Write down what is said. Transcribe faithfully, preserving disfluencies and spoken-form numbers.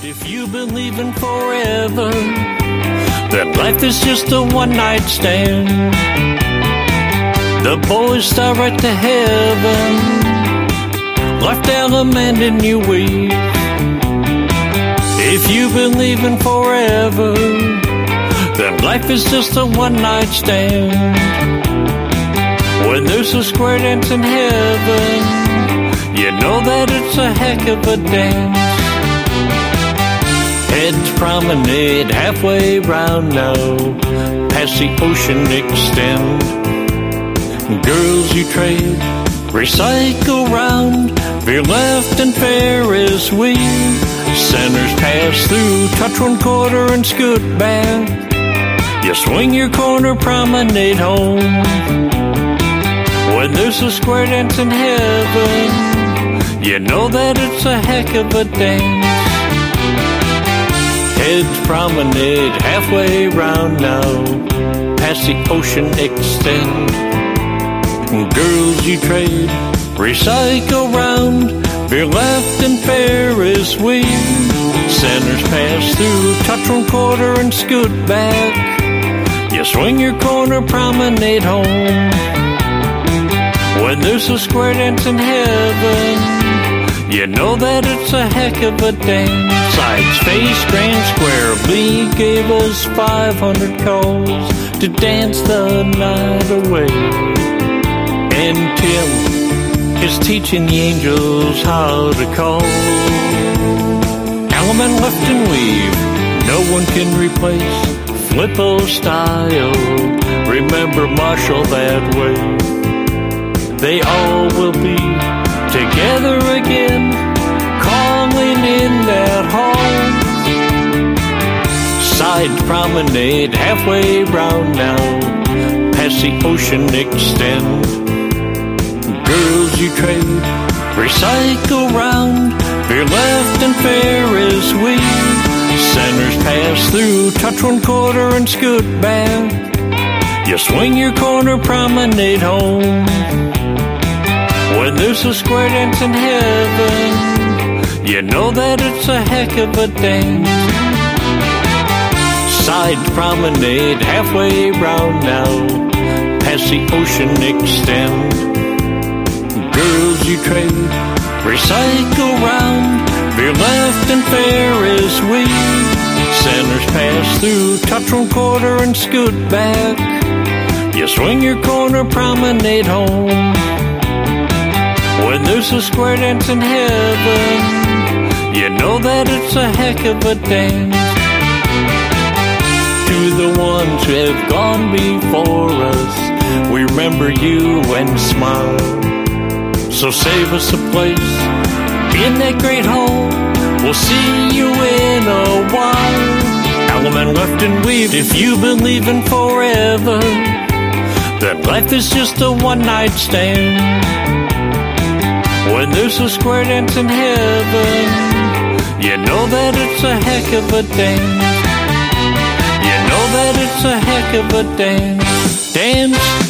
If you believe in forever, that life is just a one-night stand, the boys start right to heaven, life element in you weave. If you believe in forever, that life is just a one-night stand, when there's a square dance in heaven, you know that it's a heck of a dance. Heads promenade halfway round now, past the ocean extend. Girls you trade, recycle round, veer left and Ferris wheel. Centers pass through, touch one quarter and scoot back. You swing your corner, promenade home. When there's a square dance in heaven, you know that it's a heck of a dance. Heads promenade halfway round now, past the ocean extend. Girls you trade, recycle round, veer left and Ferris wheel. Centers pass through, touch one quarter and scoot back. You swing your corner, promenade home. When there's a square dance in heaven, you know that it's a heck of a dance. Sides face Grand Square, Lee gave us five hundred calls to dance the night away. And Tim is teaching the angels how to call. Element left and weave, no one can replace Flippo style. Remember Marshall that way. They all will be together again, calling in that hall. Side promenade halfway round now, past the ocean extend. Girls you trade, recycle round, veer left and Ferris wheel. Centers pass through, touch one quarter and scoot back. You swing your corner, promenade home. When there's a square dance in heaven, you know that it's a heck of a dance. Side promenade halfway round now, past the ocean extend. Girls you trade, recycle round, veer left and Ferris wheel. Centers pass through, touch one quarter and scoot back. You swing your corner, promenade home. When there's a square dance in heaven, you know that it's a heck of a dance. To the ones who have gone before us, we remember you and smile. So save us a place in that great hall, we'll see you in a while. Element left and weave, if you believe in forever, that life is just a one-night stand. When there's a square dance in heaven, you know that it's a heck of a dance. You know that it's a heck of a dance. Dance.